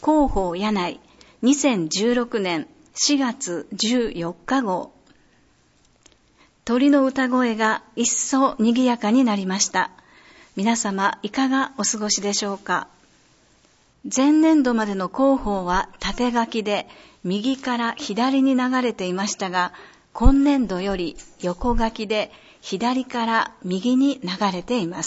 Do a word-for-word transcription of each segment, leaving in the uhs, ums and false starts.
広報柳井にせんじゅうろくねんしがつじゅうよっか号。鳥の歌声が一層賑やかになりました。皆様いかがお過ごしでしょうか。前年度までの広報は縦書きで右から左に流れていましたが、今年度より横書きで左から右に流れています。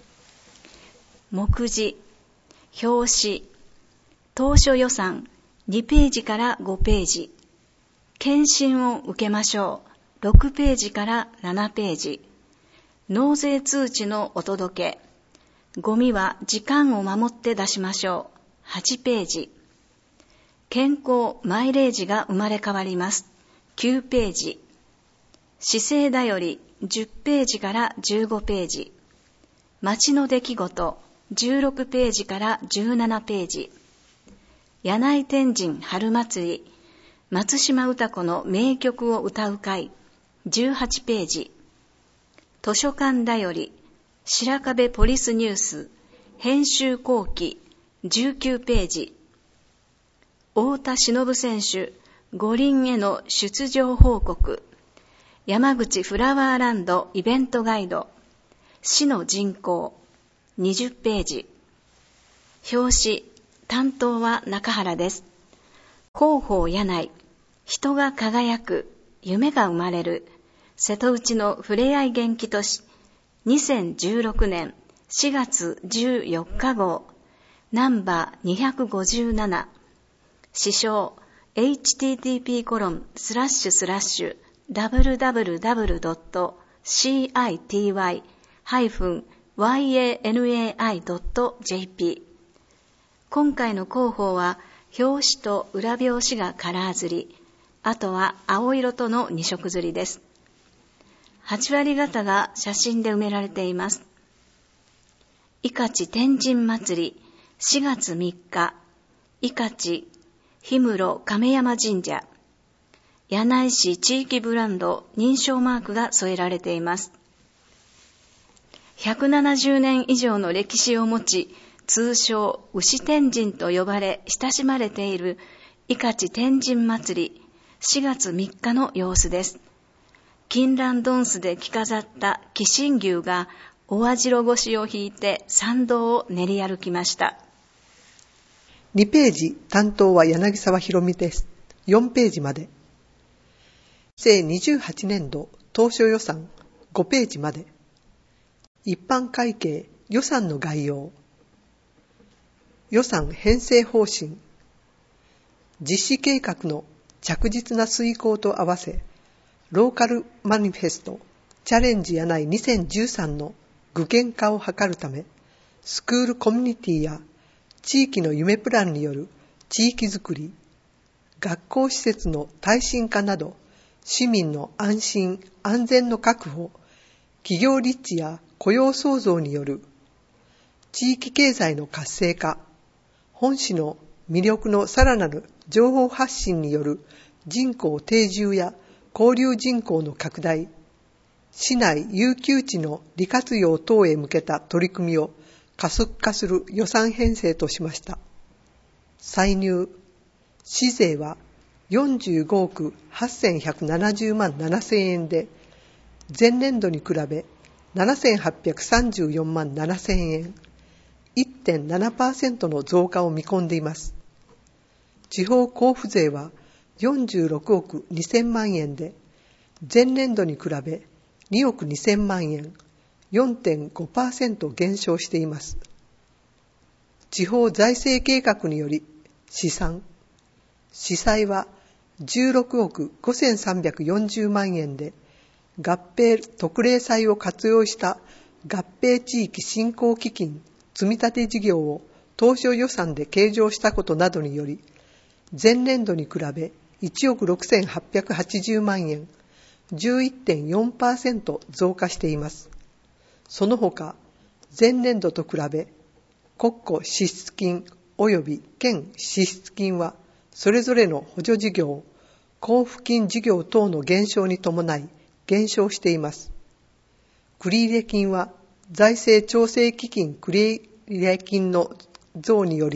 目次、表紙、当初予算にページからごページ、検診を受けましょうろくページからななページ、納税通知のお届け、ゴミは時間を守って出しましょうはちページ、健康マイレージが生まれ変わりますきゅうページ、市政だよりじゅっページからじゅうごページ、町の出来事じゅうろくページからじゅうななページ、柳井天神春祭り、松島歌子の名曲を歌う会じゅうはちページ、図書館だより白壁ポリスニュース編集後期じゅうきゅうページ、太田忍選手五輪への出場報告、山口フラワーランドイベントガイド、市の人口にじゅっページ、表紙担当は中原です。広報柳井、人が輝く、夢が生まれる、瀬戸内のふれあい元気都市、にせんじゅうろくねんしがつじゅうよっか号、ナンバーにひゃくごじゅうなな、詩唱 エイチティーティーピーコロンスラッシュスラッシュダブリューダブリューダブリュードットシーアイティーワイハイフンワイエーエヌエーアイドットジェーピー。今回の広報は表紙と裏表紙がカラー刷り、あとは青色とのに色刷りです。はち割方が写真で埋められています。伊香地天神祭りしがつみっか、伊香地氷室亀山神社、柳井市地域ブランド認証マークが添えられています。ひゃくななじゅうねん以上の歴史を持ち、通称牛天神と呼ばれ親しまれている伊香地天神祭りしがつみっかの様子です。金蘭ドンスで着飾った紀神牛がお網代腰を引いて参道を練り歩きました。 にページ担当は柳沢博美です。よんページまで。せいにじゅうはちねんど当初予算ごページまで。一般会計予算の概要。予算編成方針。実施計画の着実な遂行と合わせ、ローカルマニフェストチャレンジ柳井にせんじゅうさんの具現化を図るため、スクールコミュニティや地域の夢プランによる地域づくり、学校施設の耐震化など、市民の安心・安全の確保、企業立地や雇用創造による地域経済の活性化、本市の魅力のさらなる情報発信による人口定住や交流人口の拡大、市内遊休地の利活用等へ向けた取り組みを加速化する予算編成としました。歳入、市税はよんじゅうごおくはっせんひゃくななじゅうまんななせんえんで、前年度に比べななせんはっぴゃくさんじゅうよんまんななせんえん、いってんななパーセント の増加を見込んでいます。地方交付税はよんじゅうろくおくにせんまんえんで、前年度に比べにおくにせんまんえん、よんてんごパーセント 減少しています。地方財政計画により試算、市債はじゅうろくおくごせんさんびゃくよんじゅうまんえんで、合併特例債を活用した合併地域振興基金積立事業を当初予算で計上したことなどにより、前年度に比べいちおくろくせんはっぴゃくはちじゅうまんえん、じゅういってんよんパーセント 増加しています。その他、前年度と比べ、国庫支出金及び県支出金は、それぞれの補助事業、交付金事業等の減少に伴い減少しています。繰入金は、財政調整基金繰入金の増により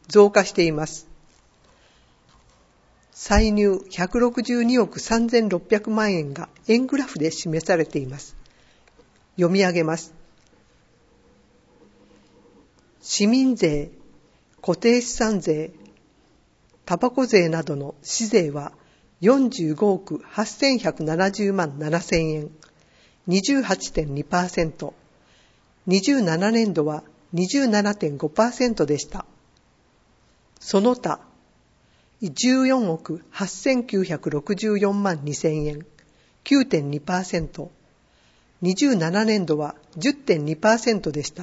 増加しています。歳入ひゃくろくじゅうにおくさんぜんろっぴゃくまんえんが円グラフで示されています。読み上げます。市民税、固定資産税、タバコ税などの市税はよんじゅうごおくはっせんひゃくななじゅうまんななせんえん、にじゅうはちてんにパーセント、にじゅうななねんどは にじゅうななてんごパーセント でした。その他、じゅうよんおくはっせんきゅうひゃくろくじゅうよんまんにせんえん、きゅうてんにパーセント、にじゅうななねんどは じゅってんにパーセント でした。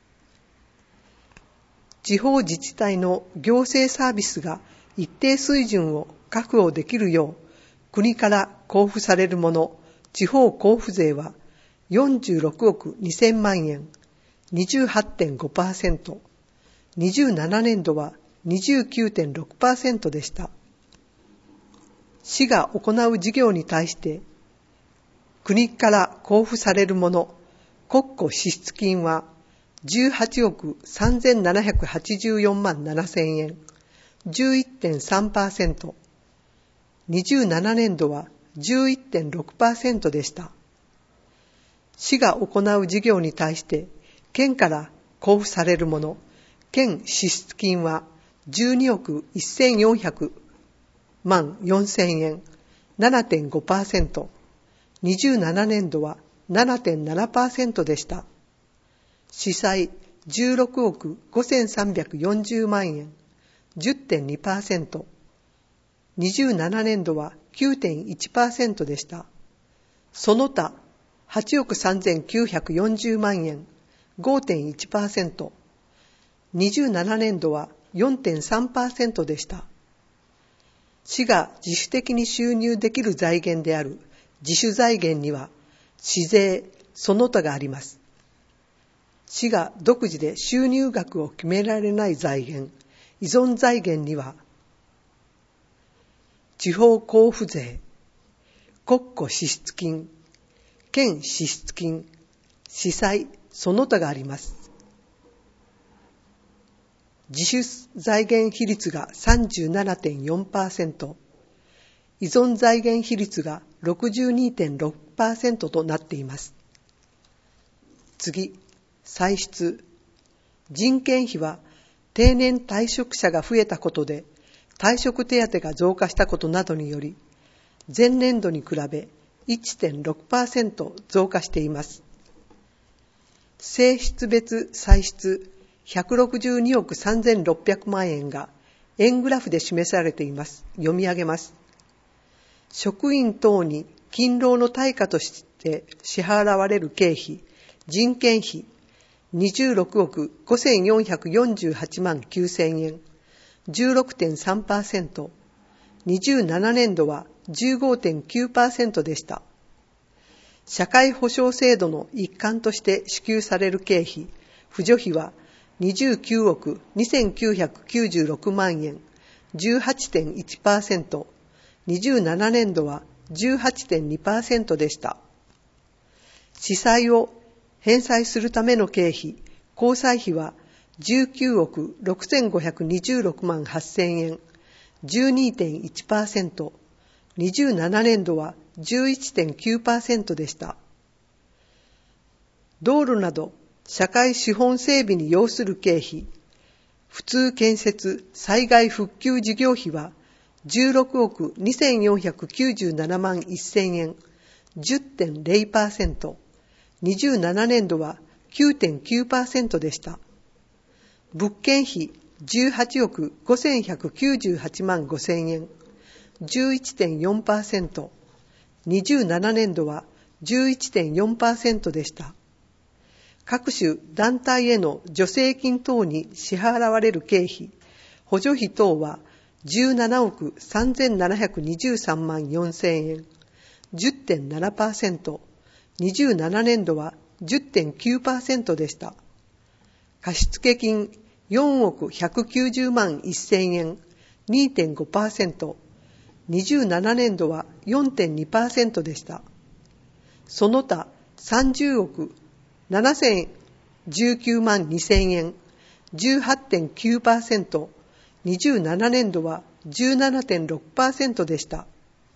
地方自治体の行政サービスが一定水準を確保できるよう国から交付されるもの、地方交付税はよんじゅうろくおくにせんまんえん、にじゅうはちてんごパーセント、にじゅうななねんどは にじゅうきゅうてんろくパーセント でした。市が行う事業に対して国から交付されるもの、国庫支出金はじゅうはちおくさんぜんななひゃくはちじゅうよんまんななせんえん、じゅういってんさんパーセント、にじゅうななねんどは じゅういってんろくパーセント でした。市が行う事業に対して県から交付されるもの、県支出金はじゅうにおくせんよんひゃくまんよんせんえん、ななてんごパーセント、にじゅうななねんどは ななてんななパーセント でした。市債じゅうろくおくごせんさんびゃくよんじゅうまんえん、じゅってんにパーセント、にじゅうななねんどは きゅうてんいちパーセント でした。その他、はちおくさんぜんきゅうひゃくよんじゅうまんえん、ごてんいちパーセント、にじゅうななねんどは よんてんさんパーセント でした。市が自主的に収入できる財源である自主財源には、市税、その他があります。市が独自で収入額を決められない財源、依存財源には、地方交付税、国庫支出金、県支出金、市債、その他があります。自主財源比率が さんじゅうななてんよんパーセント、依存財源比率が ろくじゅうにてんろくパーセント となっています。次、歳出。人件費は定年退職者が増えたことで退職手当が増加したことなどにより前年度に比べ いってんろくパーセント 増加しています。性質別歳出ひゃくろくじゅうにおくさんぜんろっぴゃくまんえんが円グラフで示されています。読み上げます。職員等に勤労の対価として支払われる経費、人件費にじゅうろくおくごせんよんひゃくよんじゅうはちまんきゅうせんえん、じゅうろくてんさんパーセント、にじゅうななねんどは じゅうごてんきゅうパーセント でした。社会保障制度の一環として支給される経費、扶助費はにじゅうきゅうおくにせんきゅうひゃくきゅうじゅうろくまんえん、じゅうはちてんいちパーセント、にじゅうななねんどは じゅうはちてんにパーセント でした。市債を返済するための経費、交際費はじゅうきゅうおくろくせんごひゃくにじゅうろくまんはっせんえん、じゅうにてんいちパーセント、にじゅうななねんどは じゅういちてんきゅうパーセント でした。道路など社会資本整備に要する経費、普通建設災害復旧事業費はじゅうろくおくにせんよんひゃくきゅうじゅうななまんせんえん、じゅってんれいパーセント、にじゅうななねんどは きゅうてんきゅうパーセント でした。物件費じゅうはちおくごせんひゃくきゅうじゅうはちまんごせんえん、じゅういってんよんパーセント、にじゅうななねんどは じゅういってんよんパーセント でした。各種団体への助成金等に支払われる経費、補助費等はじゅうななおくさんぜんななひゃくにじゅうさんまんよんせんえん、じゅってんななパーセント、にじゅうななねんどは じゅってんきゅうパーセント でした。貸付金よんおくひゃくきゅうじゅうまんせんえん、にてんごパーセント、にじゅうななねんどは よんてんにパーセント でした。その他さんじゅうおくななせんじゅうきゅうまんにせんえん、じゅうはちてんきゅうパーセント、 にじゅうななねんどは じゅうななてんろくパーセント でした。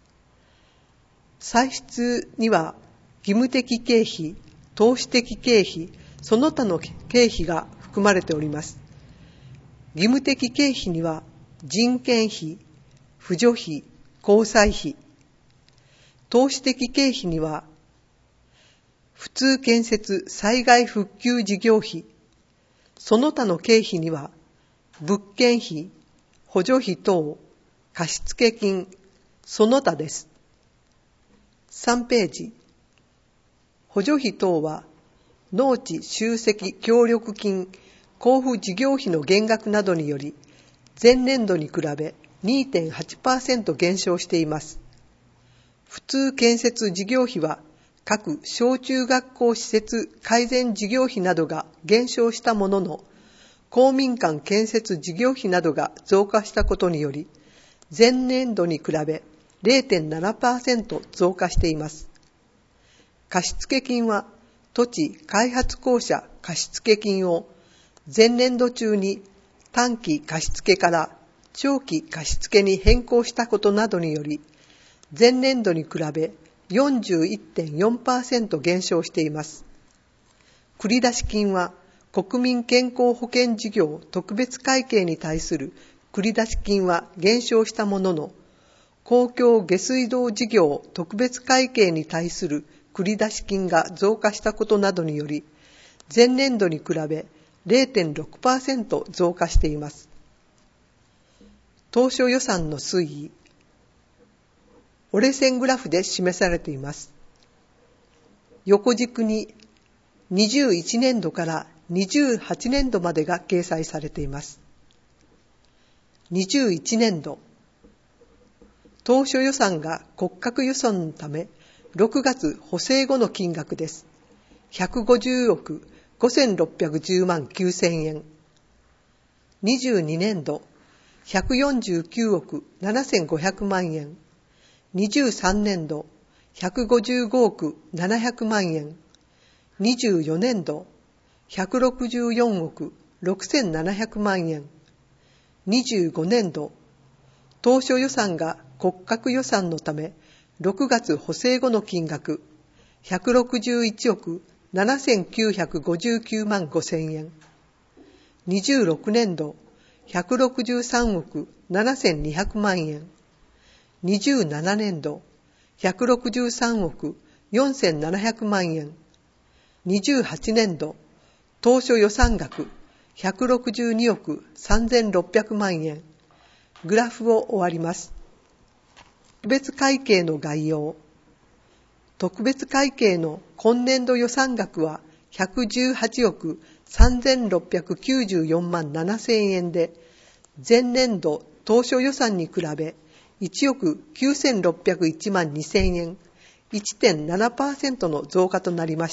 歳出には義務的経費、投資的経費、その他の経費が含まれております。義務的経費には人件費、扶助費、交際費、投資的経費には普通建設災害復旧事業費、その他の経費には物件費、補助費等、貸付金、その他です。さんページ。補助費等は農地集積協力金交付事業費の減額などにより前年度に比べ にてんはちパーセント 減少しています。普通建設事業費は各小中学校施設改善事業費などが減少したものの、公民館建設事業費などが増加したことにより、前年度に比べ れいてんななパーセント 増加しています。貸付金は土地開発公社貸付金を前年度中に短期貸付から長期貸付に変更したことなどにより、前年度に比べ よんじゅういってんよんパーセント 減少しています。繰出金は国民健康保険事業特別会計に対する繰出金は減少したものの、公共下水道事業特別会計に対する繰出金が増加したことなどにより、前年度に比べ れいてんろくパーセント 増加しています。当初予算の推移、折れ線グラフで示されています。横軸ににじゅういちねんどからにじゅうはちねんどまでが掲載されています。にじゅういちねんど、当初予算が骨格予算のため、ろくがつ補正後の金額です。ひゃくごじゅうおくごせんろっぴゃくじゅうまんきゅうせんえん。にじゅうにねんど、ひゃくよんじゅうきゅうおくななせんごひゃくまんえん。にじゅうさんねんど、ひゃくごじゅうごおくななひゃくまんえん。にじゅうよねんど、ひゃくろくじゅうよんおくろくせんななひゃくまんえん。にじゅうごねんど、当初予算が骨格予算のため、ろくがつ補正後の金額、ひゃくろくじゅういちおくななせんきゅうひゃくごじゅうきゅうまんごせんえん。にじゅうろくねんど、ひゃくろくじゅうさんおくななせんにひゃくまんえん。にじゅうななねんど、ひゃくろくじゅうさんおくよんせんななひゃくまんえん。にじゅうはちねんど、当初予算額ひゃくろくじゅうにおくさんぜんろっぴゃくまんえん。グラフを終わります。特別会計の概要。特別会計の今年度予算額はひゃくじゅうはちおくさんぜんろっぴゃくきゅうじゅうよんまんななせんえんで、前年度当初予算に比べいちおくきゅうせんろっぴゃくいちまんにせんえん、いってんななパーセント の増加となりました。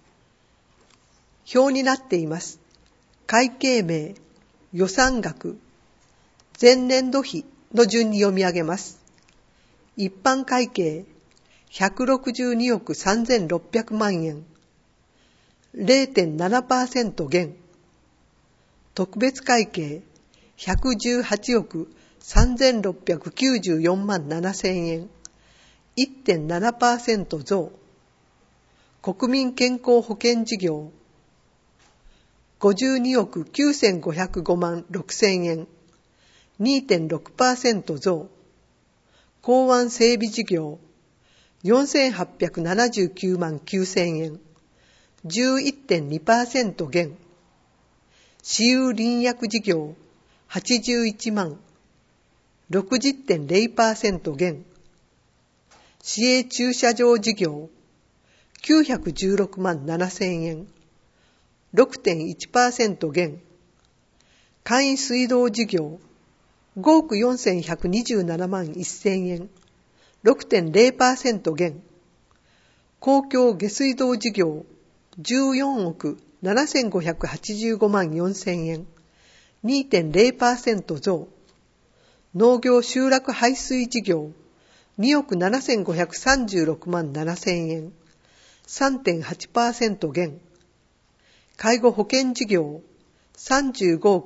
表になっています。会計名、予算額、前年度比の順に読み上げます。一般会計、ひゃくろくじゅうにおくさんぜんろっぴゃくまんえん、れいてんななパーセント 減。特別会計、ひゃくじゅうはちおくさんぜんろっぴゃくきゅうじゅうよんまんななせんえん、いってんななパーセント 増。国民健康保険事業、ごじゅうにおくきゅうせんごひゃくごまんろくせんえん、にてんろくパーセント 増。港湾整備事業、よんせんはっぴゃくななじゅうきゅうまんきゅうせんえん、じゅういってんにパーセント 減。私有林薬事業、はちじゅういちまん、ろくじゅってんれいパーセント 減。市営駐車場事業、きゅうひゃくじゅうろくまんななせんえん、ろくてんいちパーセント 減。簡易水道事業、ごおくよんせんひゃくにじゅうななまんせんえん、ろくてんれいパーセント 減。公共下水道事業、じゅうよんおくななせんごひゃくはちじゅうごまんよんせんえん、にてんれいパーセント 増。農業集落排水事業、におくななせんごひゃくさんじゅうろくまんななせんえん、さんてんはちパーセント 減。介護保険事業、さんじゅうごおく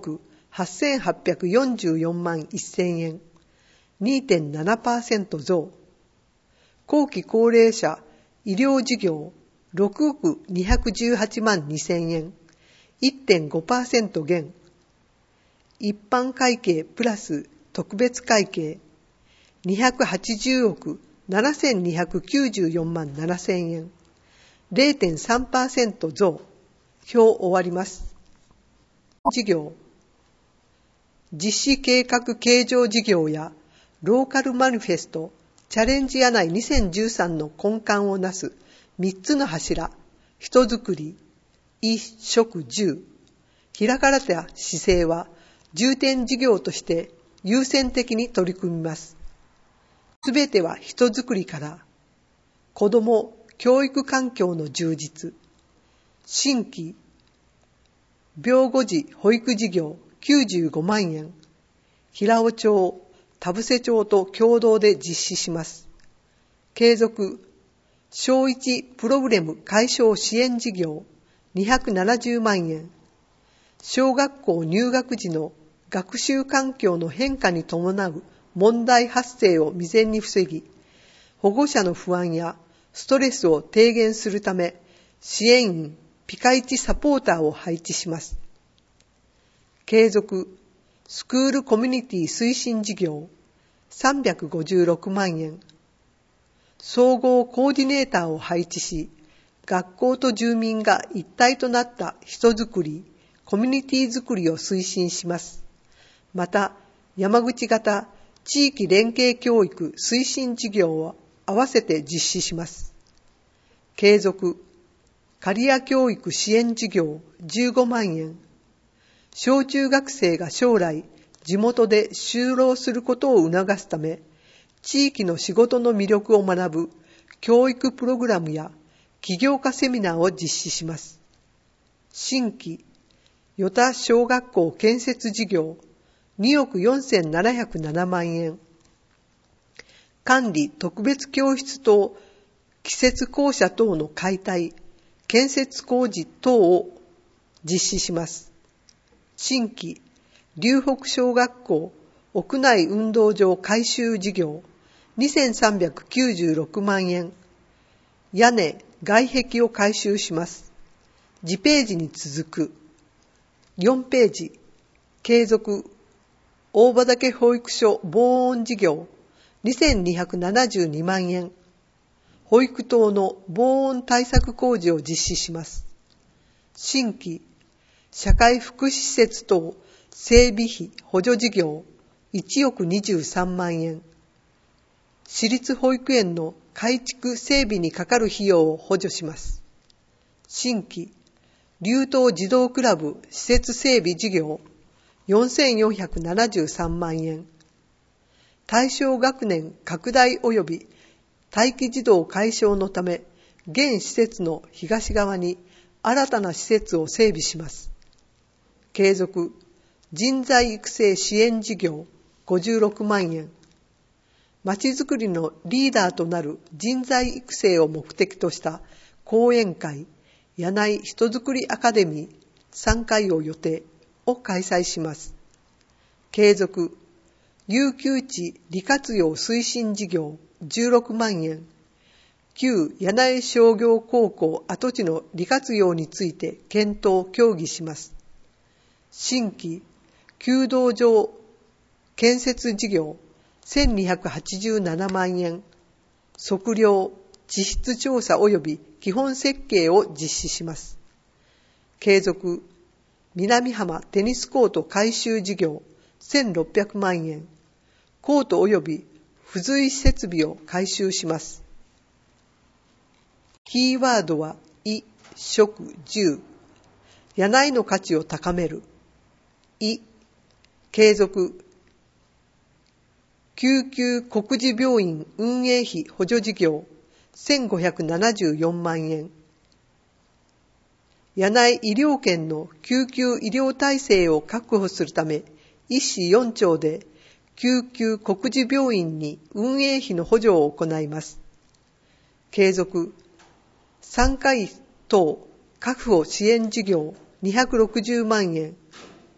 はっせんはっぴゃくよんじゅうよんまんせんえん、にてんななパーセント 増。後期高齢者医療事業ろくおくにひゃくじゅうはちまんにせんえん、いってんごパーセント 減。一般会計プラス特別会計にひゃくはちじゅうおくななせんにひゃくきゅうじゅうよんまんななせんえん、れいてんさんパーセント 増。表終わります。事業実施計画計上事業やローカルマニフェストチャレンジ柳井にせんじゅうさんの根幹をなすみっつの柱、人づくり、衣食住、開かれた姿勢は重点事業として優先的に取り組みます。すべては人づくりから、子ども教育環境の充実、新規病後児保育事業きゅうじゅうごまんえん、平尾町、田伏町と共同で実施します。継続、小一プログラム解消支援事業にひゃくななじゅうまんえん、小学校入学時の学習環境の変化に伴う問題発生を未然に防ぎ、保護者の不安やストレスを低減するため、支援員、ピカイチサポーターを配置します。継続、スクールコミュニティ推進事業さんびゃくごじゅうろくまんえん、総合コーディネーターを配置し、学校と住民が一体となった人づくり、コミュニティづくりを推進します。また、山口型地域連携教育推進事業を合わせて実施します。継続、キャリア教育支援事業じゅうごまんえん、小中学生が将来地元で就労することを促すため、地域の仕事の魅力を学ぶ教育プログラムや起業家セミナーを実施します。新規、与田小学校建設事業におくよんせんななひゃくななまんえん、管理特別教室等季節校舎等の解体、建設工事等を実施します。新規、龍北小学校屋内運動場改修事業にせんさんびゃくきゅうじゅうろくまんえん、屋根、外壁を改修します。次ページに続くよんページ、継続、大場岳保育所防音事業にせんにひゃくななじゅうにまんえん、保育等の防音対策工事を実施します。新規、社会福祉施設等整備費補助事業いちおくにじゅうさんまんえん、私立保育園の改築整備にかかる費用を補助します。新規、流東児童クラブ施設整備事業よんせんよんひゃくななじゅうさんまんえん、対象学年拡大及び待機児童解消のため、現施設の東側に新たな施設を整備します。継続、人材育成支援事業ごじゅうろくまんえん、まちづくりのリーダーとなる人材育成を目的とした講演会、柳井人づくりアカデミーさんかいを予定を開催します。継続、有給地利活用推進事業じゅうろくまんえん、旧柳井商業高校跡地の利活用について検討・協議します。新規、弓道場建設事業せんにひゃくはちじゅうななまんえん、測量、地質調査及び基本設計を実施します。継続、南浜テニスコート改修事業せんろっぴゃくまんえん、コート及び付随設備を改修します。キーワードは、衣、食、住。柳井の価値を高める。衣、継続。救急国事病院運営費補助事業せんごひゃくななじゅうよんまんえん。柳井医療圏の救急医療体制を確保するため、医師よんちょうで救急国事病院に運営費の補助を行います。継続、さんかい等確保支援事業にひゃくろくじゅうまんえん、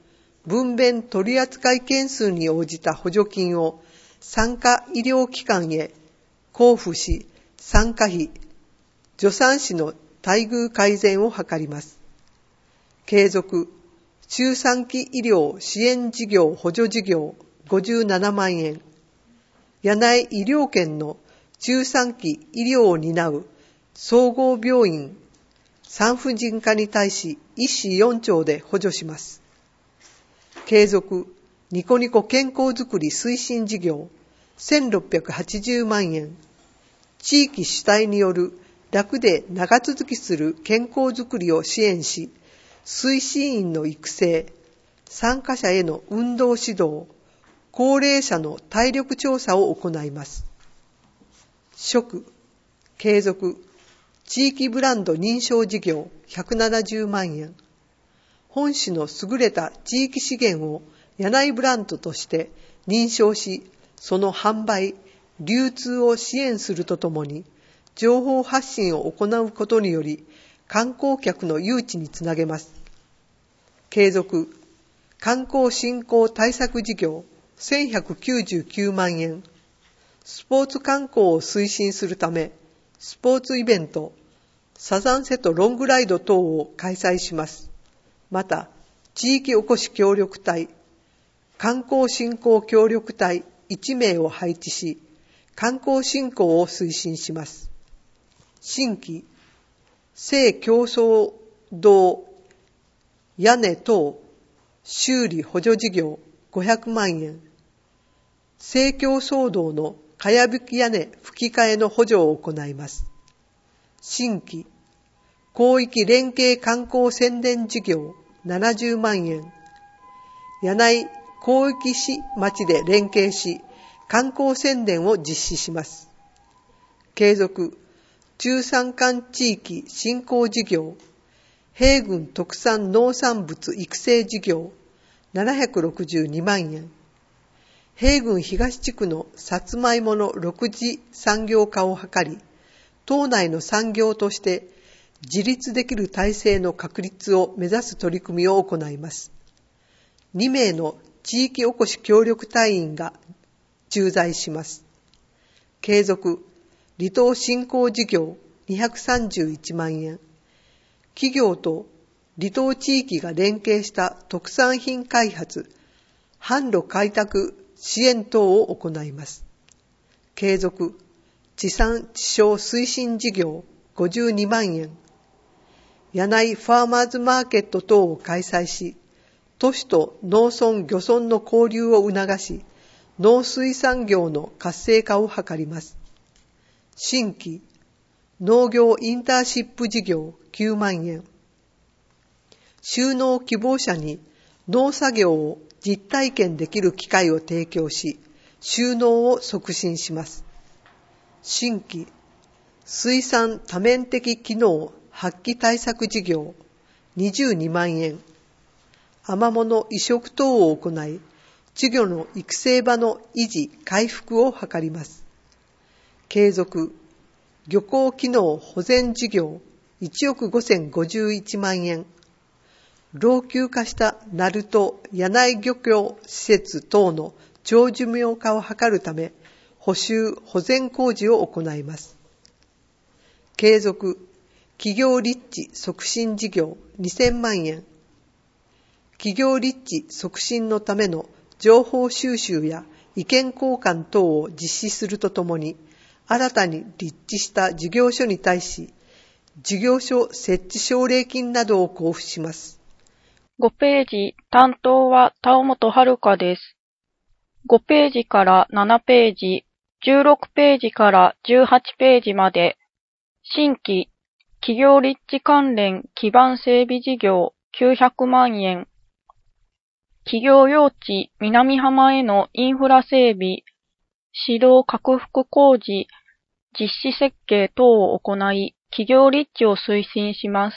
分娩取扱件数に応じた補助金を産科医療機関へ交付し、産科費、助産師の待遇改善を図ります。継続、周産期医療支援事業補助事業ごじゅうななまんえん、柳井医療圏の周産期医療を担う総合病院産婦人科に対し医師よんちょうで補助します。継続、ニコニコ健康づくり推進事業せんろっぴゃくはちじゅうまんえん、地域主体による楽で長続きする健康づくりを支援し、推進員の育成、参加者への運動指導、高齢者の体力調査を行います。食、継続、地域ブランド認証事業ひゃくななじゅうまんえん、本市の優れた地域資源を柳井ブランドとして認証し、その販売、流通を支援するとともに、情報発信を行うことにより、観光客の誘致につなげます。継続、観光振興対策事業せんひゃくきゅうじゅうきゅうまんえん、スポーツ観光を推進するため、スポーツイベント、サザンセとロングライド等を開催します。また、地域おこし協力隊、観光振興協力隊いちめいを配置し、観光振興を推進します。新規、聖競争堂屋根等修理補助事業ごひゃくまんえん、聖競争堂のかやぶき屋根吹き替えの補助を行います。新規、広域連携観光宣伝事業ななじゅうまんえん、柳井広域市町で連携し、観光宣伝を実施します。継続、中山間地域振興事業、平郡特産農産物育成事業ななひゃくろくじゅうにまんえん、平郡東地区のさつまいもの六次産業化を図り、島内の産業として自立できる体制の確立を目指す取り組みを行います。にめいの地域おこし協力隊員が駐在します。継続、離島振興事業にひゃくさんじゅういちまんえん、企業と離島地域が連携した特産品開発、販路開拓支援等を行います。継続、地産地消推進事業ごじゅうにまんえん、柳井ファーマーズマーケット等を開催し、都市と農村漁村の交流を促し、農水産業の活性化を図ります。新規、農業インターンシップ事業きゅうまんえん、就農希望者に農作業を実体験できる機会を提供し、就農を促進します。新規、水産多面的機能発揮対策事業にじゅうにまんえん、アマモの移植等を行い、稚魚の育成場の維持・回復を図ります。継続、漁港機能保全事業いちおくごせんごじゅういちまんえん、老朽化した鳴門柳井漁協施設等の長寿命化を図るため、補修・保全工事を行います。継続、企業立地促進事業にせんまんえん、企業立地促進のための情報収集や意見交換等を実施するとともに、新たに立地した事業所に対し、事業所設置奨励金などを交付します。 ごページ、担当は田尾本遥です。ごページからななページ、じゅうろくページからじゅうはちページまで、新規、企業立地関連基盤整備事業きゅうひゃくまんえん、企業用地南浜へのインフラ整備、指導拡幅工事、実施設計等を行い、企業立地を推進します。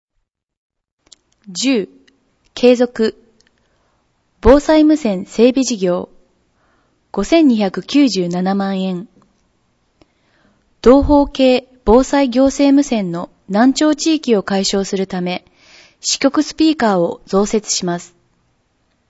じゅう、継続、防災無線整備事業、ごせんにひゃくきゅうじゅうななまんえん、同方系防災行政無線の難聴地域を解消するため、支局スピーカーを増設します。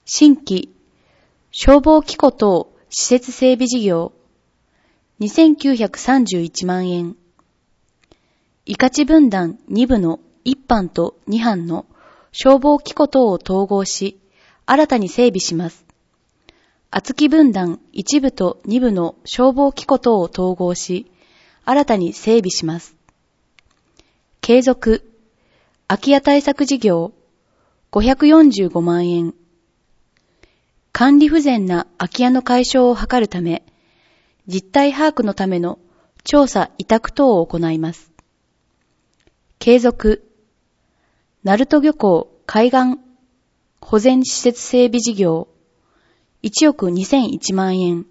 新規、消防機構等施設整備事業、にせんきゅうひゃくさんじゅういちまんえん。伊勝分団に部のいち班とに班の消防機構等を統合し、新たに整備します。厚木分団いち部とに部の消防機構等を統合し、新たに整備します。継続、空き家対策事業、ごひゃくよんじゅうごまんえん。管理不全な空き家の解消を図るため、実態把握のための調査委託等を行います。継続、鳴門漁港海岸保全施設整備事業、いちおくにせんいちまんえん。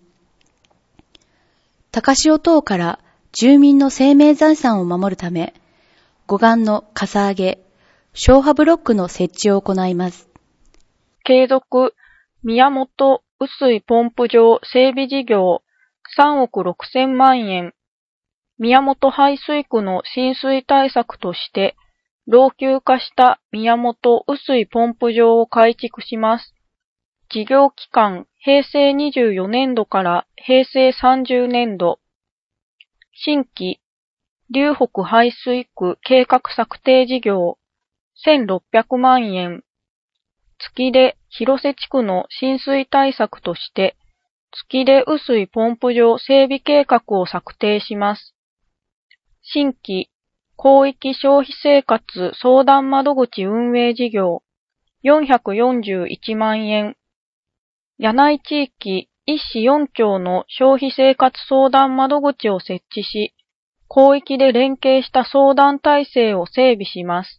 高潮等から住民の生命財産を守るため、護岸のかさ上げ、消波ブロックの設置を行います。 継続、宮本雨水ポンプ場整備事業さんおくろくせんまんえん。宮本排水区の浸水対策として、老朽化した宮本雨水ポンプ場を改築します。事業期間、へいせいにじゅうよねんどからへいせいさんじゅうねんど。新規、龍北排水区計画策定事業、せんろっぴゃくまんえん。月出広瀬地区の浸水対策として、月出雨水ポンプ場整備計画を策定します。新規、広域消費生活相談窓口運営事業、よんひゃくよんじゅういちまんえん。柳井地域いち市よん町の消費生活相談窓口を設置し、広域で連携した相談体制を整備します。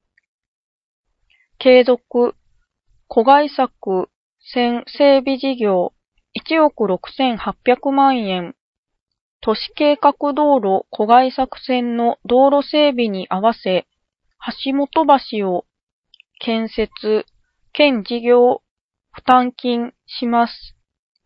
継続、湖外策線整備事業いちおくろくせんはっぴゃくまんえん。都市計画道路湖外策線の道路整備に合わせ、橋本橋を建設、県事業負担金します。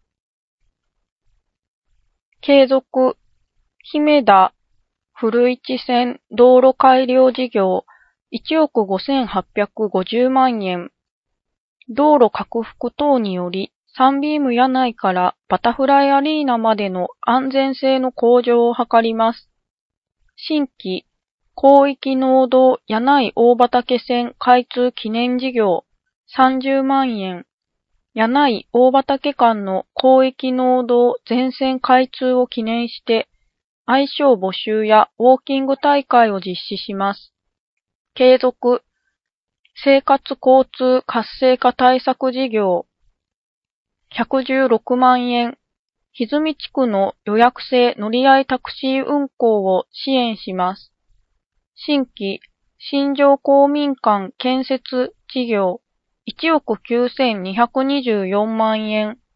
継続、姫田古市線道路改良事業いちおくごせんはっぴゃくごじゅうまんえん。道路拡幅等により、サンビーム柳井からバタフライアリーナまでの安全性の向上を図ります。新規、広域農道柳井大畑線開通記念事業さんじゅうまんえん。柳井大畑間の広域農道全線開通を記念して、愛称募集やウォーキング大会を実施します。継続、生活交通活性化対策事業ひゃくじゅうろくまんえん。歪み地区の予約制乗り合いタクシー運行を支援します。新規、新城公民館建設事業いちおくきゅうせんにひゃくにじゅうよんまんえん。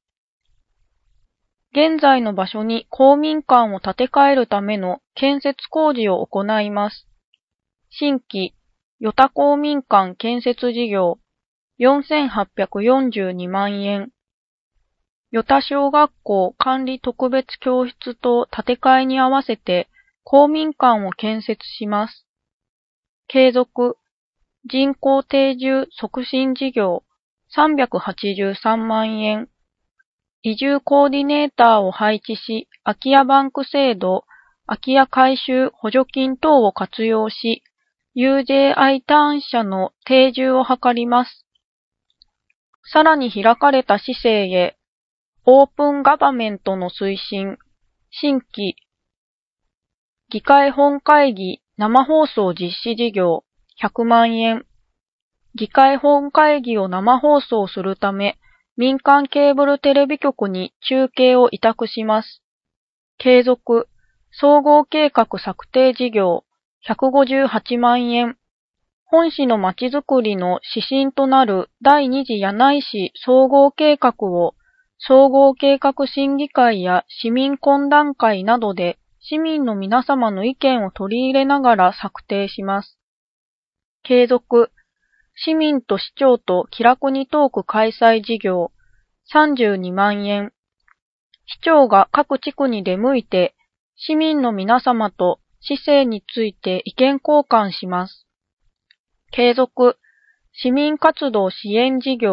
現在の場所に公民館を建て替えるための建設工事を行います。新規、与田公民館建設事業よんせんはっぴゃくよんじゅうにまんえん。与田小学校管理特別教室と建て替えに合わせて公民館を建設します。継続、人口定住促進事業さんびゃくはちじゅうさんまんえん。移住コーディネーターを配置し、空き家バンク制度、空き家改修補助金等を活用し、ユージェーアイ ターン者の定住を図ります。さらに開かれた市政へ、オープンガバメントの推進、新規、議会本会議生放送実施事業ひゃくまんえん。議会本会議を生放送するため、民間ケーブルテレビ局に中継を委託します。継続、総合計画策定事業ひゃくごじゅうはちまんえん。本市のまちづくりの指針となる第二次柳井市総合計画を総合計画審議会や市民懇談会などで市民の皆様の意見を取り入れながら策定します。継続、市民と市長と気楽にトーク開催事業さんじゅうにまんえん。市長が各地区に出向いて市民の皆様と市政について意見交換します。継続、市民活動支援事業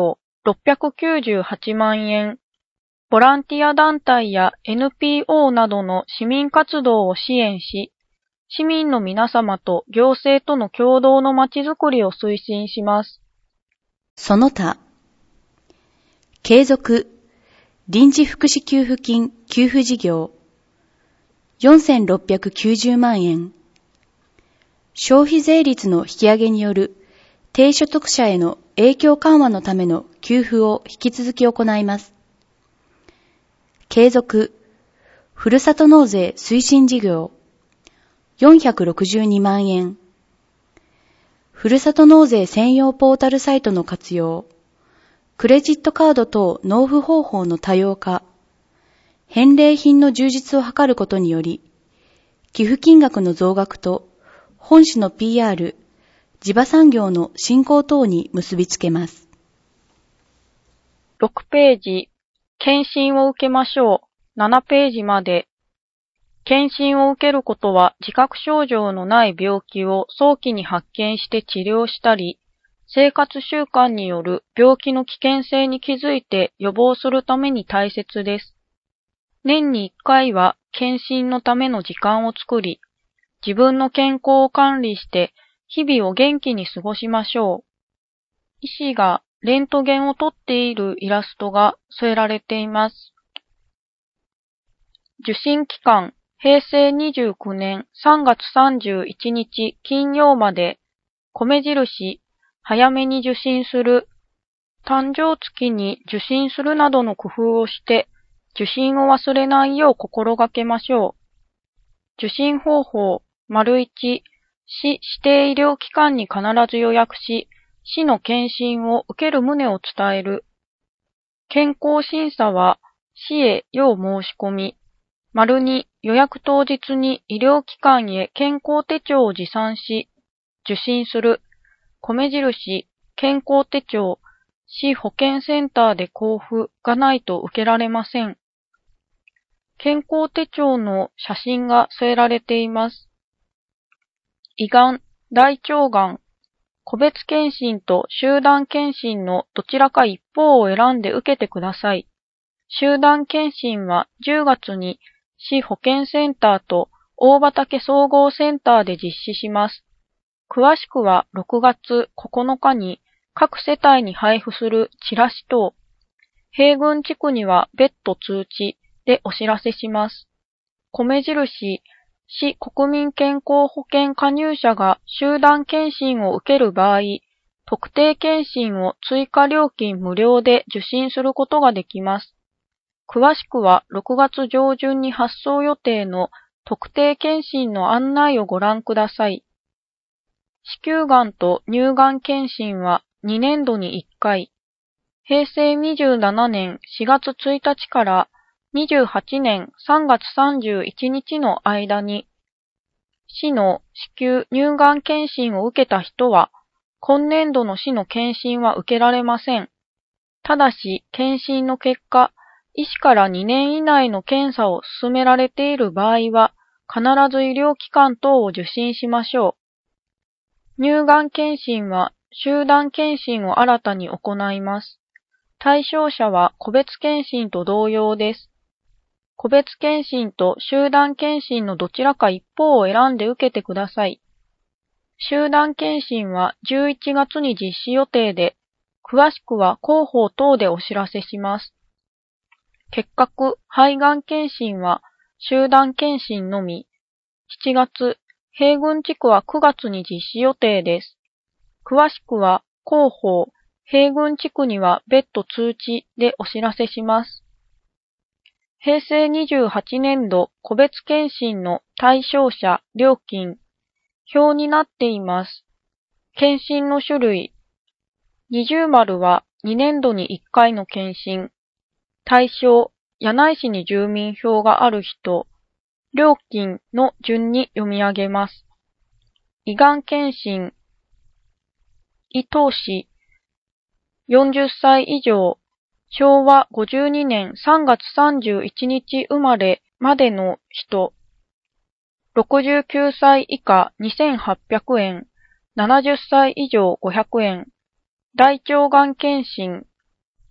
ろっぴゃくきゅうじゅうはちまんえん、ボランティア団体や エヌピーオー などの市民活動を支援し、市民の皆様と行政との共同のまちづくりを推進します。 その他、継続、臨時福祉給付金給付事業、よんせんろっぴゃくきゅうじゅうまんえん、消費税率の引き上げによる低所得者への影響緩和のための給付を引き続き行います。継続、ふるさと納税推進事業、よんひゃくろくじゅうにまんえん、ふるさと納税専用ポータルサイトの活用、クレジットカード等納付方法の多様化、返礼品の充実を図ることにより、寄付金額の増額と本種の ピーアール、地場産業の振興等に結びつけます。 ろくページ、検診を受けましょう。ななページまで。検診を受けることは自覚症状のない病気を早期に発見して治療したり、生活習慣による病気の危険性に気づいて予防するために大切です。年にいっかいは検診のための時間を作り、自分の健康を管理して日々を元気に過ごしましょう。医師がレントゲンを撮っているイラストが添えられています。受診期間、へいせいにじゅうきゅうねんさんがつさんじゅういちにち金曜まで、米印、早めに受診する、誕生月に受診するなどの工夫をして、受診を忘れないよう心がけましょう。受診方法、丸いち、市指定医療機関に必ず予約し、市の検診を受ける旨を伝える。健康審査は、市へ要申し込み。丸に、予約当日に医療機関へ健康手帳を持参し、受診する。米印、健康手帳、市保健センターで交付がないと受けられません。健康手帳の写真が添えられています。胃がん、大腸がん、個別検診と集団検診のどちらか一方を選んで受けてください。集団検診はじゅうがつに市保健センターと大畑総合センターで実施します。詳しくはろくがつここのかに各世帯に配布するチラシ等、平郡地区には別途通知でお知らせします。米印、市国民健康保険加入者が集団検診を受ける場合、特定検診を追加料金無料で受診することができます。詳しくはろくがつじょうじゅんに発送予定の特定検診の案内をご覧ください。子宮がんと乳がん検診はにねんどにいっかい、へいせいにじゅうななねんしがつついたちからにじゅうはちねんさんがつさんじゅういちにちの間に、市の子宮乳がん検診を受けた人は、今年度の市の検診は受けられません。ただし、検診の結果、医師からにねんいないの検査を勧められている場合は、必ず医療機関等を受診しましょう。乳がん検診は集団検診を新たに行います。対象者は個別検診と同様です。個別検診と集団検診のどちらか一方を選んで受けてください。集団検診はじゅういちがつに実施予定で、詳しくは広報等でお知らせします。結核、肺がん検診は集団検診のみ。しちがつ、平郡地区はくがつに実施予定です。詳しくは広報、平郡地区には別途通知でお知らせします。へいせいにじゅうはちねんど個別検診の対象者、料金、表になっています。検診の種類、二重丸はにねんどにいっかいの検診、対象、柳井市に住民票がある人、料金の順に読み上げます。胃がん検診、伊東市、よんじゅっさい以上、しょうわごじゅうにねんさんがつさんじゅういちにち生まれまでの人、ろくじゅうきゅうさい以下にせんはっぴゃくえん、ななじゅっさい以上ごひゃくえん、大腸がん検診、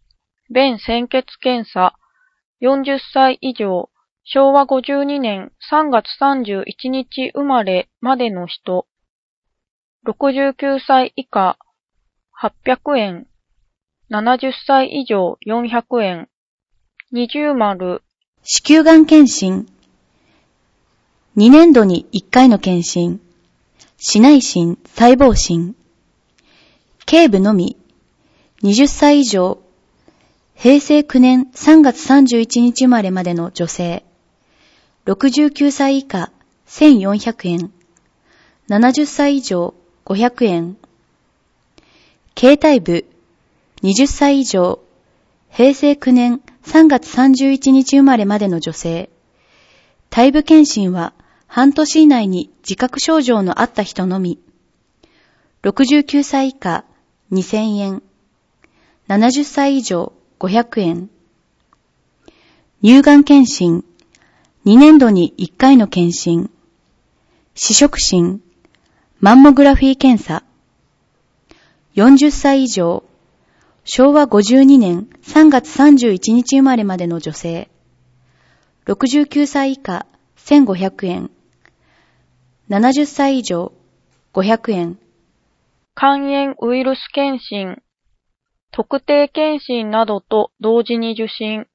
便潜血検査、よんじゅっさい以上、しょうわごじゅうにねんさんがつさんじゅういちにち生まれまでの人、ろくじゅうきゅうさい以下、はっぴゃくえん、ななじゅっさい以上よんひゃくえん、二重丸、 子宮がん検診、にねんどにいっかいの検診、市内診、細胞診、頸部のみ、はたち以上、へいせいきゅうねんさんがつさんじゅういちにち生まれまでの女性、ろくじゅうきゅうさい以下せんよんひゃくえん、ななじゅっさい以上ごひゃくえん、経体部、はたち以上、へいせいきゅうねんさんがつさんじゅういちにち生まれまでの女性、体部検診は半年以内に自覚症状のあった人のみ、ろくじゅうきゅうさい以下にせんえん、ななじゅっさい以上ごひゃくえん、乳がん検診、にねんどにいっかいの検診、視触診、マンモグラフィー検査、よんじゅっさい以上、しょうわごじゅうにねんさんがつさんじゅういちにち生まれまでの女性、ろくじゅうきゅうさい以下せんごひゃくえん、ななじゅっさい以上ごひゃくえん、 肝炎ウイルス検診、特定検診などと同時に受診。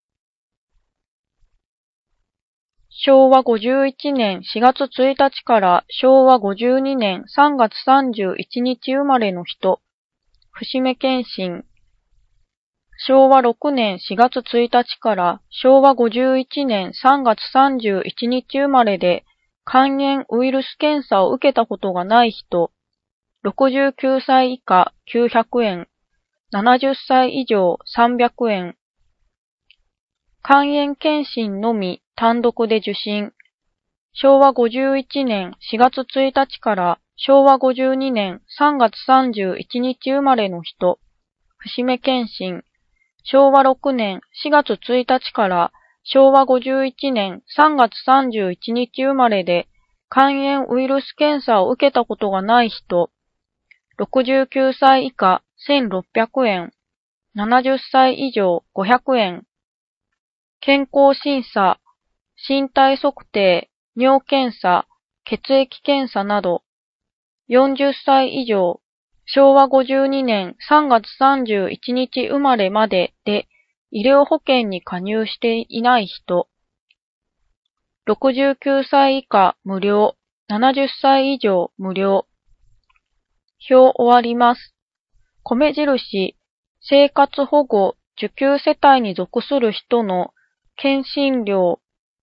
しょうわごじゅういちねんしがつついたちからしょうわごじゅうにねんさんがつさんじゅういちにち生まれの人、節目検診。しょうわろくねんしがつついたちからしょうわごじゅういちねんさんがつさんじゅういちにち生まれで肝炎ウイルス検査を受けたことがない人、ろくじゅうきゅうさい以下きゅうひゃくえん、ななじゅっさい以上さんびゃくえん。肝炎検診のみ単独で受診。しょうわごじゅういちねんしがつついたちからしょうわごじゅうにねんさんがつさんじゅういちにち生まれの人、節目検診。しょうわろくねんしがつついたちからしょうわごじゅういちねんさんがつさんじゅういちにち生まれで肝炎ウイルス検査を受けたことがない人、ろくじゅうきゅうさい以下せんろっぴゃくえん、ななじゅっさい以上ごひゃくえん。健康審査、身体測定、尿検査、血液検査など、よんじゅっさい以上、しょうわごじゅうにねんさんがつさんじゅういちにち生まれまでで医療保険に加入していない人、ろくじゅうきゅうさい以下無料、ななじゅっさい以上無料。表終わります。米印、生活保護受給世帯に属する人の検診料。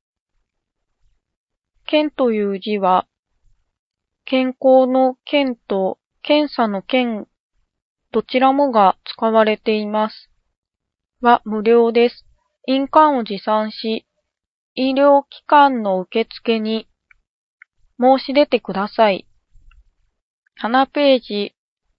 検という字は、健康の健と検査の検、どちらもが使われています。は無料です。印鑑を持参し、医療機関の受付に申し出てください。ななページ。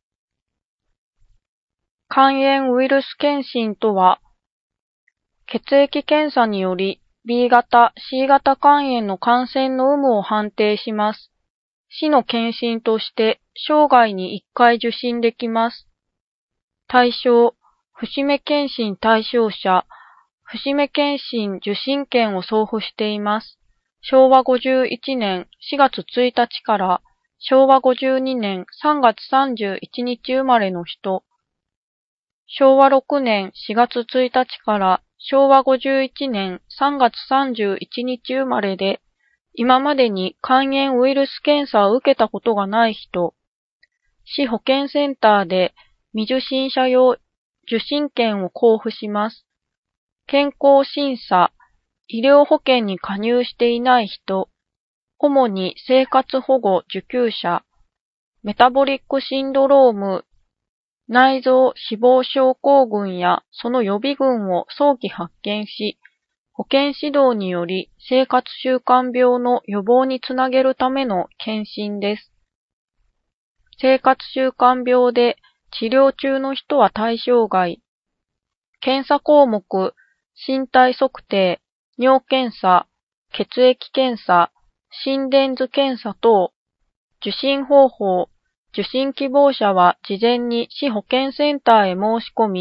肝炎ウイルス検診とは、血液検査により ビー 型、シー 型肝炎の感染の有無を判定します。市の検診として生涯にいっかい受診できます。対象、節目検診対象者、節目検診受診券を送付しています。しょうわごじゅういちねんしがつついたちからしょうわごじゅうにねんさんがつさんじゅういちにち生まれの人、しょうわろくねんしがつついたちからしょうわごじゅういちねんさんがつさんじゅういちにち生まれで、今までに肝炎ウイルス検査を受けたことがない人、市保健センターで未受診者用受診券を交付します。健康審査、医療保険に加入していない人、主に生活保護受給者、メタボリックシンドローム、内臓脂肪症候群やその予備群を早期発見し、保健指導により生活習慣病の予防につなげるための検診です。生活習慣病で治療中の人は対象外。検査項目、身体測定、尿検査、血液検査、心電図検査等。受診方法、受診希望者は事前に市保健センターへ申し込み、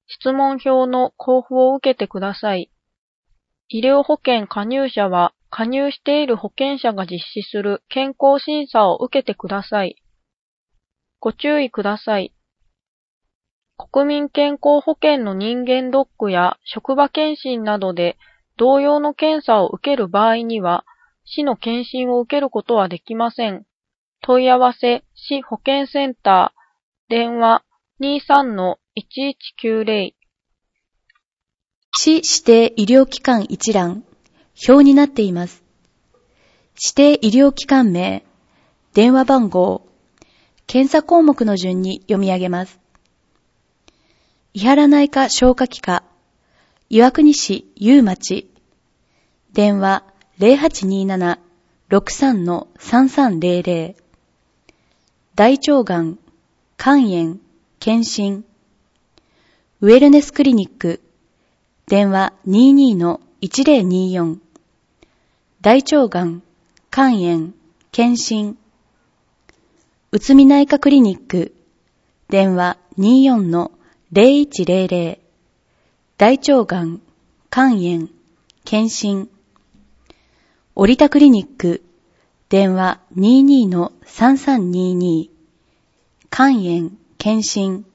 質問票の交付を受けてください。医療保険加入者は、加入している保険者が実施する健康審査を受けてください。ご注意ください。国民健康保険の人間ドックや職場検診などで同様の検査を受ける場合には、市の検診を受けることはできません。問い合わせ、市保健センター、電話 にじゅうさんのいちいちきゅうぜろ。 市指定医療機関一覧、表になっています。指定医療機関名、電話番号、検査項目の順に読み上げます。伊原内科消化器科、岩国市有町、電話 ゼロはちにーなな ろくさんのさんさんぜろぜろ。大腸がん、肝炎、検診。ウェルネスクリニック、電話 にじゅうにのいちぜろにーよん。大腸がん、肝炎、検診。うつみ内科クリニック、電話 にじゅうよんのぜろいちぜろぜろ。大腸がん、肝炎、検診。織田クリニック、電話 にじゅうにのさんさんにーにー。肝炎、検診。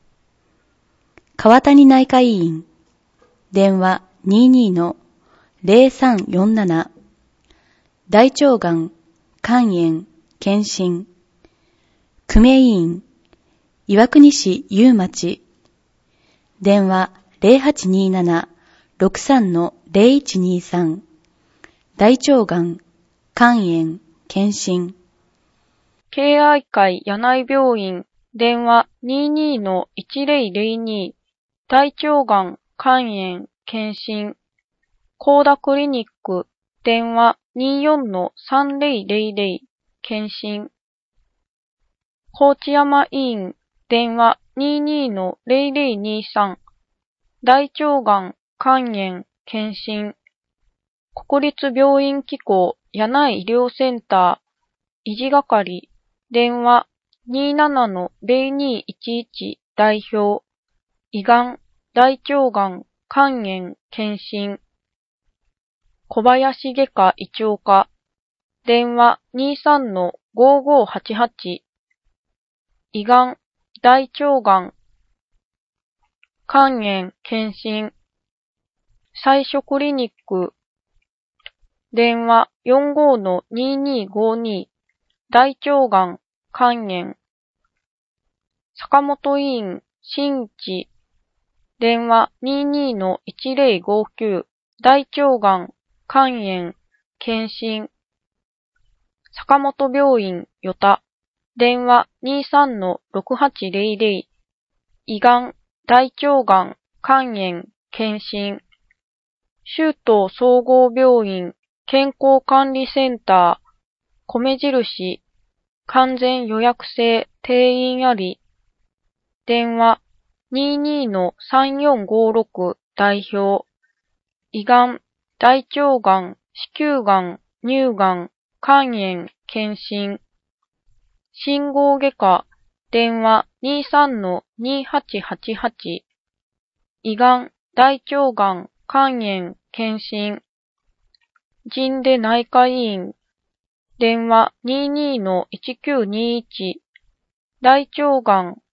川谷内科医院、電話 にじゅうにのぜろさんよんなな。大腸がん、肝炎、検診。久米医院、岩国市有町、電話 ゼロはちにーなな ろくさんのぜろいちにーさん。大腸がん、肝炎、検診。 敬愛会柳井病院、電話 にじゅうにのいちぜろぜろに。大腸がん、肝炎、検診。高田クリニック、電話 にじゅうよんのさんぜろぜろぜろ。検診。高知山医院、電話 にじゅうにのぜろぜろにーさん。大腸がん、肝炎、検診。国立病院機構柳井医療センター、維持係、電話 にじゅうななのぜろにいちいち。代表。胃がん、大腸がん、肝炎、検診。小林外科胃腸科、電話 にじゅうさんのごごはちはち。胃がん、大腸がん、肝炎、検診。最初クリニック、電話 よんごのににごに。大腸がん、肝炎。坂本医院、新地、電話 にじゅうにのいちぜろごきゅう。大腸がん、肝炎、検診。坂本病院、与田、電話 にじゅうさんのろくはちぜろぜろ。胃がん、大腸がん、肝炎、検診。周東総合病院、健康管理センター、米印、完全予約制、定員あり。電話 にじゅうにのさんよんごろく。代表。胃がん、大腸がん、子宮がん、乳がん、肝炎、検診。信号外科、電話 にじゅうさんのにはちはちはち。胃がん、大腸がん、肝炎、検診。神出内科医院、電話 にじゅうにのいちきゅうにいち。大腸がん、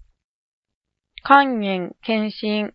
肝炎、検診。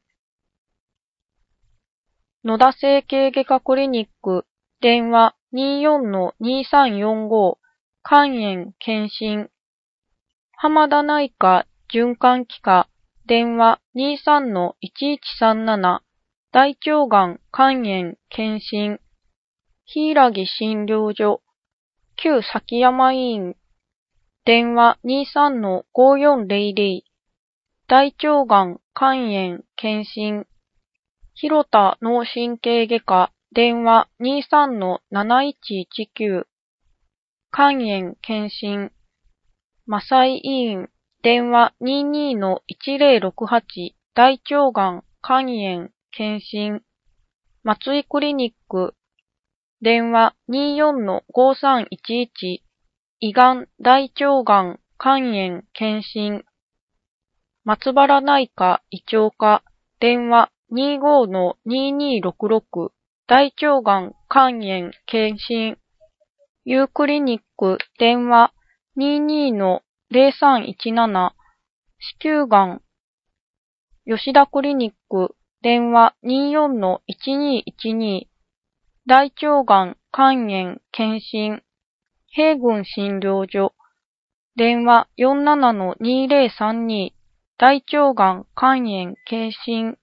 野田整形外科クリニック、電話 にじゅうよんのにさんよんご。肝炎、検診。浜田内科循環器科、電話 にじゅうさんのいちいちさんなな。大腸がん、肝炎、検診。柊診療所、旧崎山医院、電話 にじゅうさんのごよんぜろぜろ。大腸がん、肝炎、検診。広田脳神経外科、電話 にじゅうさんのなないちいちきゅう。肝炎、検診。マサイ医院、電話 にじゅうにのいちぜろろくはち。大腸がん、肝炎、検診。松井クリニック、電話 にじゅうよんのごさんいちいち。胃がん、大腸がん、肝炎、検診。松原内科、胃腸科、 電話 にじゅうごのにじゅうにろくろく、大腸がん肝炎検診。ユークリニック電話 にじゅうにのゼロさんいちなな、子宮がん。吉田クリニック電話 にじゅうよんのいちにいちに、大腸がん肝炎検診。平郡診療所電話 よんじゅうななのにぜろさんに、大腸がん肝炎検診。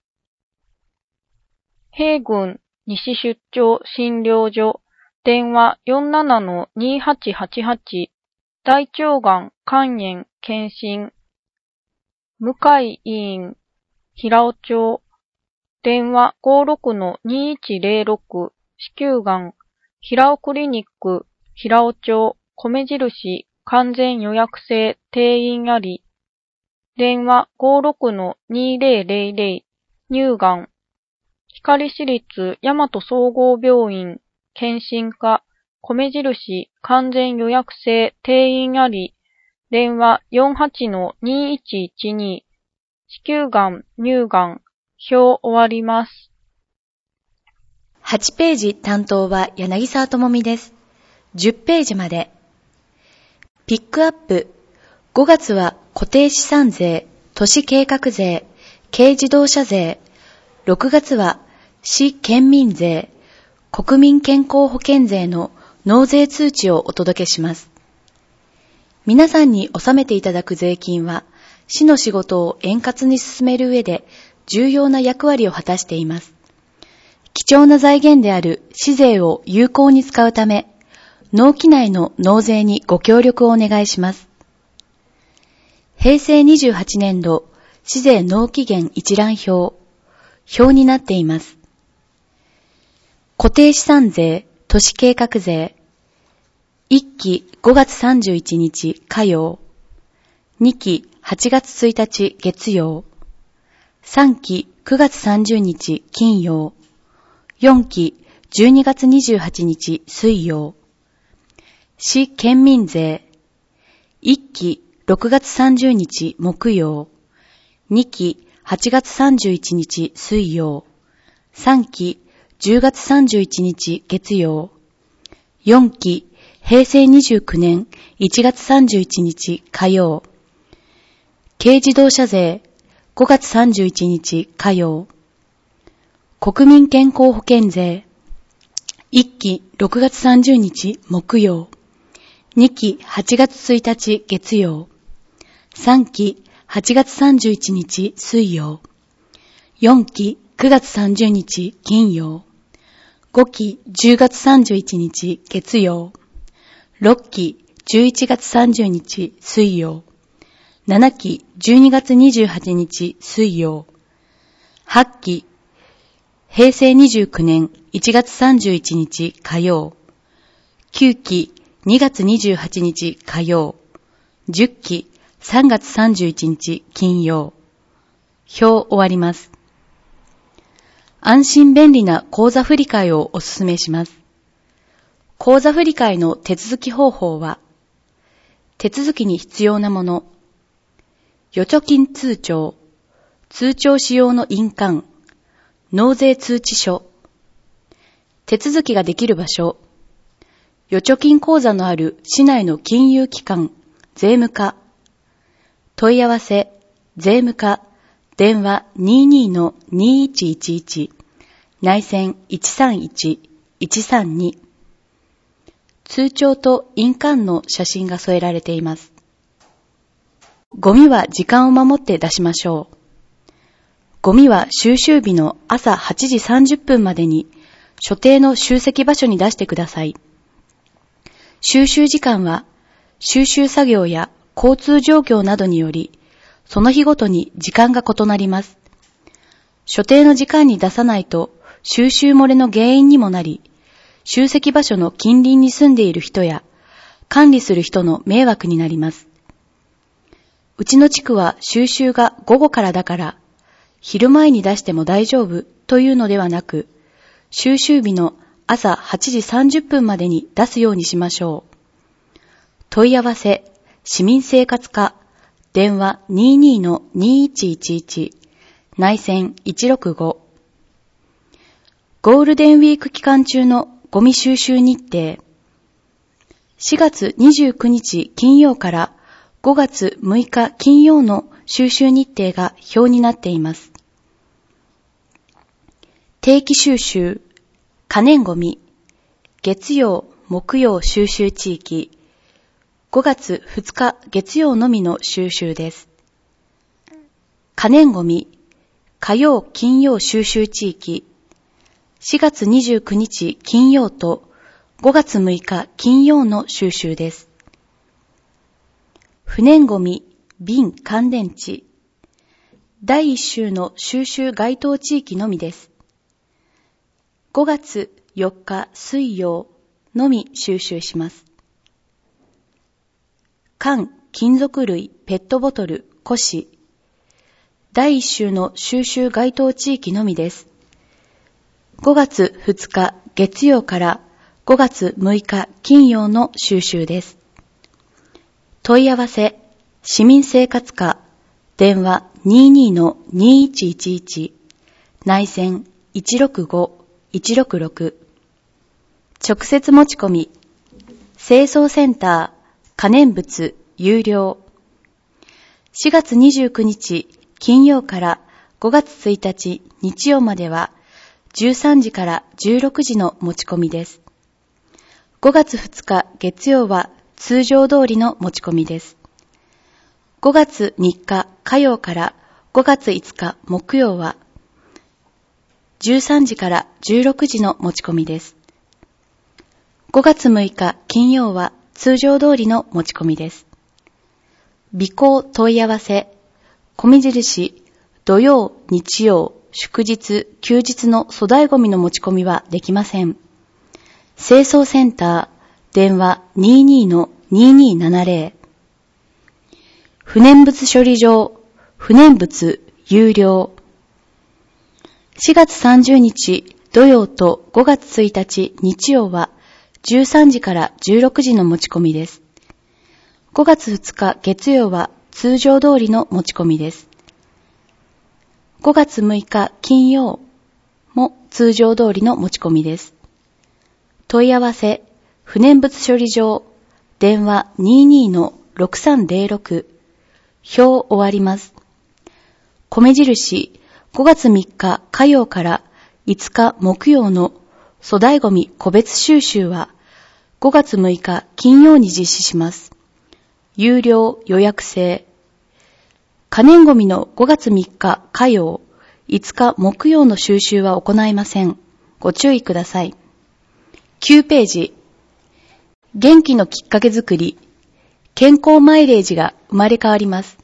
平郡西出張診療所電話 よんじゅうななのにはちはちはち、大腸がん肝炎検診。向井医院平尾町電話 ごじゅうろくのにいちぜろろく、子宮がん平尾クリニック平尾町米印完全予約制定員あり電話 ごじゅうろくのにぜろぜろぜろ、乳がん光市立大和総合病院検診科米印完全予約制定員あり電話 よんじゅうはちのにいちいちに、子宮がん乳がん表終わります。 はちページ担当は柳沢智美です。じゅっページまで。ピックアップ。ごがつは固定資産税、都市計画税、軽自動車税。ろくがつは市県民税、国民健康保険税の納税通知をお届けします。皆さんに納めていただく税金は、市の仕事を円滑に進める上で重要な役割を果たしています。貴重な財源である市税を有効に使うため、納期内の納税にご協力をお願いします。へいせいにじゅうはちねんど市税納期限一覧表、表になっています。固定資産税、都市計画税、いっきごがつさんじゅういちにち火曜、にきはちがつついたち月曜、さんきくがつさんじゅうにち金曜、よんきじゅうにがつにじゅうはちにち水曜、市県民税、いっきろくがつさんじゅうにち木曜、にきはちがつさんじゅういちにち水曜、さんきじゅうがつさんじゅういちにち月曜、よんきへいせいにじゅうきゅうねんいちがつさんじゅういちにち火曜、軽自動車税ごがつさんじゅういちにち火曜、国民健康保険税いっきろくがつさんじゅうにち木曜、にきはちがつついたち月曜、さんきはちがつさんじゅういちにち水曜、よんきくがつさんじゅうにち金曜、ごきじゅうがつさんじゅういちにち月曜、ろっきじゅういちがつさんじゅうにち水曜、ななきじゅうにがつにじゅうはちにち水曜、はっきへいせいにじゅうきゅうねんいちがつさんじゅういちにち火曜、きゅうきにがつにじゅうはちにち火曜、じゅっきさんがつさんじゅういちにち金曜。表終わります。安心便利な口座振替をお勧めします。口座振替の手続き方法は、手続きに必要なもの、預貯金通帳、通帳使用の印鑑、納税通知書、手続きができる場所、預貯金口座のある市内の金融機関、税務課、問い合わせ、税務課、電話 にじゅうにのにいちいちいち、内線いちさんいちいちさんに、通帳と印鑑の写真が添えられています。ゴミは時間を守って出しましょう。ゴミは収集日の朝はちじさんじゅっぷんまでに所定の集積場所に出してください。収集時間は収集作業や交通状況などによりその日ごとに時間が異なります。所定の時間に出さないと収集漏れの原因にもなり、集積場所の近隣に住んでいる人や管理する人の迷惑になります。うちの地区は収集が午後からだから昼前に出しても大丈夫というのではなく、収集日の朝はちじさんじゅっぷんまでに出すようにしましょう。問い合わせ、市民生活課、電話 にじゅうにのにいちいちいち、 内線いちろくご。ゴールデンウィーク期間中のゴミ収集日程。しがつにじゅうくにち金曜からごがつむいか金曜の収集日程が表になっています。定期収集、可燃ゴミ、月曜、木曜収集地域、ごがつふつか月曜のみの収集です。可燃ゴミ、火曜、金曜収集地域、しがつにじゅうくにち金曜とごがつむいか金曜の収集です。不燃ゴミ、瓶、乾電池、だいいっ週の収集該当地域のみです。ごがつよっか水曜のみ収集します。缶、金属類、ペットボトル、古紙、だいいっ週の収集該当地域のみです。ごがつふつか月曜からごがつむいか金曜の収集です。問い合わせ、市民生活課、電話 にじゅうに のにいちいちいち、内線いちろくごいちろくろく、直接持ち込み、清掃センター、可燃物、有料。しがつにじゅうくにち金曜からごがつついたち日曜まではじゅうさんじからじゅうろくじの持ち込みです。ごがつふつか月曜は通常通りの持ち込みです。ごがつみっか火曜からごがついつか木曜はじゅうさんじからじゅうろくじの持ち込みです。ごがつむいか金曜は通常通りの持ち込みです。備考問い合わせ、米印、土曜、日曜、祝日、休日の粗大ゴミの持ち込みはできません。清掃センター、電話 にじゅうに のにじゅうにななぜろ。不燃物処理場、不燃物、有料。しがつさんじゅうにち土曜とごがつついたち日曜はじゅうさんじからじゅうろくじの持ち込みです。ごがつふつか月曜は通常通りの持ち込みです。ごがつむいか金曜も通常通りの持ち込みです。問い合わせ、不燃物処理場、電話 にじゅうに のろくさんぜろろく、表終わります。米印、ごがつみっか火曜からいつか木曜の粗大ゴミ個別収集はごがつむいか金曜に実施します。有料予約制。可燃ゴミのごがつみっか火曜、いつか木曜の収集は行いません。ご注意ください。きゅうページ。元気のきっかけづくり、健康マイレージが生まれ変わります。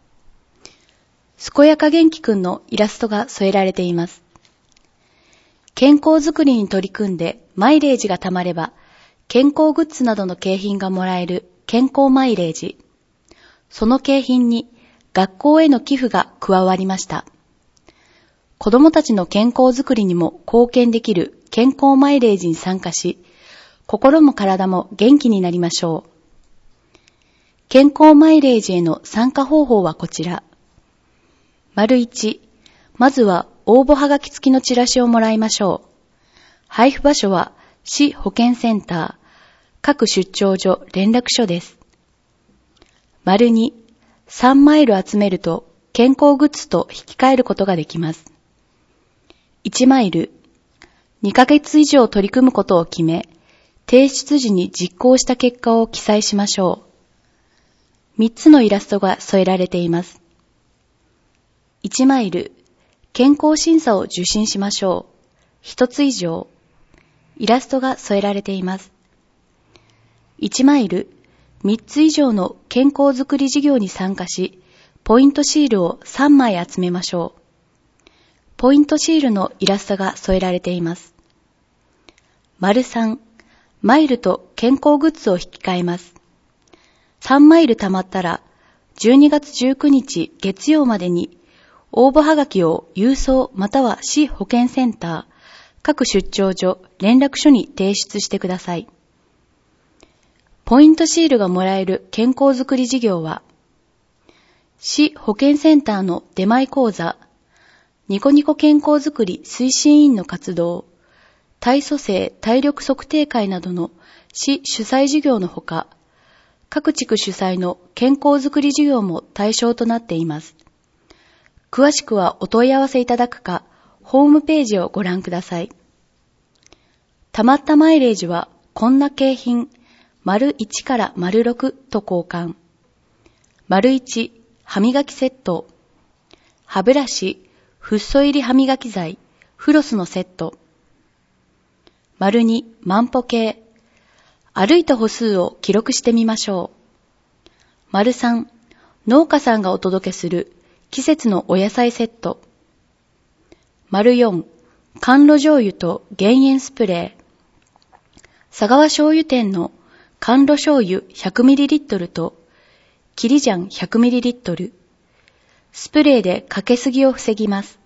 健やか元気くんのイラストが添えられています。健康づくりに取り組んでマイレージがたまれば、健康グッズなどの景品がもらえる健康マイレージ。その景品に学校への寄付が加わりました。子どもたちの健康づくりにも貢献できる健康マイレージに参加し、心も体も元気になりましょう。健康マイレージへの参加方法はこちら。丸いち、まずは応募はがき付きのチラシをもらいましょう。配布場所は市保健センター、各出張所連絡所です。丸に、さんマイル集めると健康グッズと引き換えることができます。いちマイル、にかげつ以上取り組むことを決め、提出時に実行した結果を記載しましょう。みっつのイラストが添えられています。いちマイル、健康審査を受診しましょう。ひとつ以上。イラストが添えられています。いちマイル、みっつ以上の健康づくり事業に参加し、ポイントシールをさんまい集めましょう。ポイントシールのイラストが添えられています。丸さん、マイルと健康グッズを引き換えます。さんマイル貯まったら、じゅうにがつじゅうくにち月曜までに、応募はがきを郵送または市保健センター、各出張所、連絡所に提出してください。ポイントシールがもらえる健康づくり事業は、市保健センターの出前講座、 ニコニコ健康づくり推進委員の活動、体組成体力測定会などの市主催事業のほか、各地区主催の健康づくり事業も対象となっています。詳しくはお問い合わせいただくか、ホームページをご覧ください。たまったマイレージは、こんな景品、丸いちから丸ろくと交換。丸いち、歯磨きセット。歯ブラシ、フッ素入り歯磨き剤、フロスのセット。丸に、万歩計。歩いた歩数を記録してみましょう。丸さん、農家さんがお届けする季節のお野菜セット。丸よん、甘露醤油と減塩スプレー。佐川醤油店の甘露醤油 ひゃくミリリットル とキリジャン ひゃくミリリットル。スプレーでかけすぎを防ぎます。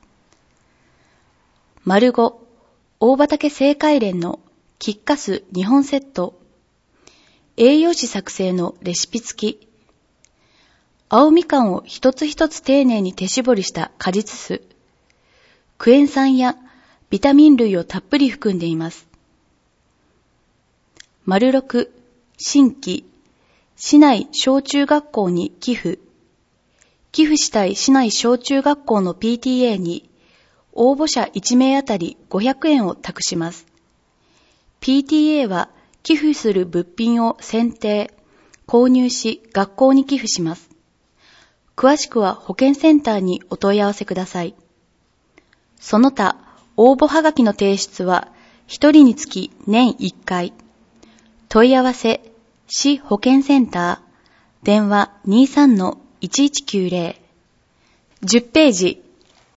丸ご、大畑正解連のキッカスにほんセット。栄養士作成のレシピ付き。青みかんを一つ一つ丁寧に手絞りした果実酢。クエン酸やビタミン類をたっぷり含んでいます。丸ろく、新規。市内小中学校に寄付。寄付したい市内小中学校の ピーティーエー に応募者いちめいあたりごひゃくえんを託します。ピーティーエー は寄付する物品を選定、購入し学校に寄付します。詳しくは保健センターにお問い合わせください。その他、応募はがきの提出はひとりにつき年いっかい。問い合わせ、市保健センター、電話 にじゅうさんのいちいちきゅうゼロ。じゅっページ。